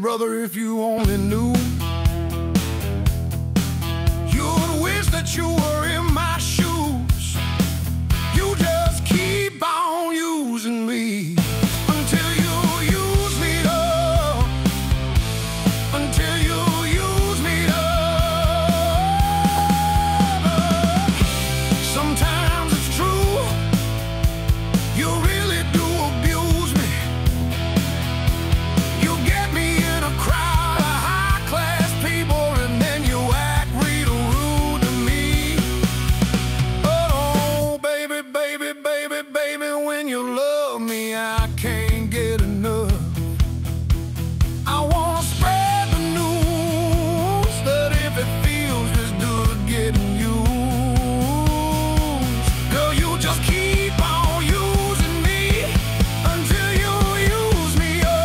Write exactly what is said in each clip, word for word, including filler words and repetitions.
brother, if you only knew, you'd wish that you were in my shoes. You just keep on using me until you use me up, until you use me up. Sometimes it's true, you really do abuse me. You get me in a crowd of high-class people, and then you act real rude to me. Oh, baby, baby, baby, baby, when you love me, I can't get enough. I wanna spread the news that if it feels this good getting used, girl, you just keep on using me until you use me up.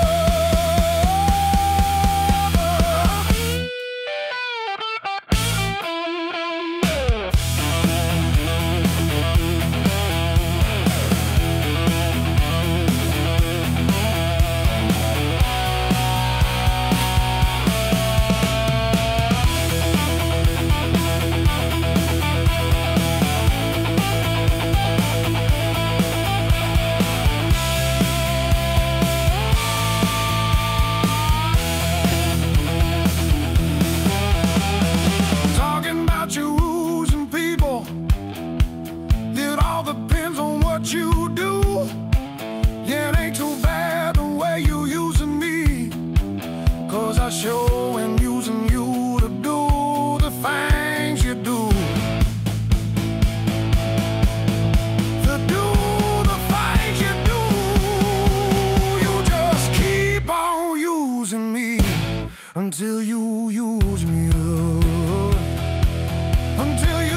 Talking about you losing people, it all depends on what you do. Yeah, it ain't too bad the way you using me, 'cause I sure am using you to do the things you do. To do the things you do. You just keep on using me until you use me up. Until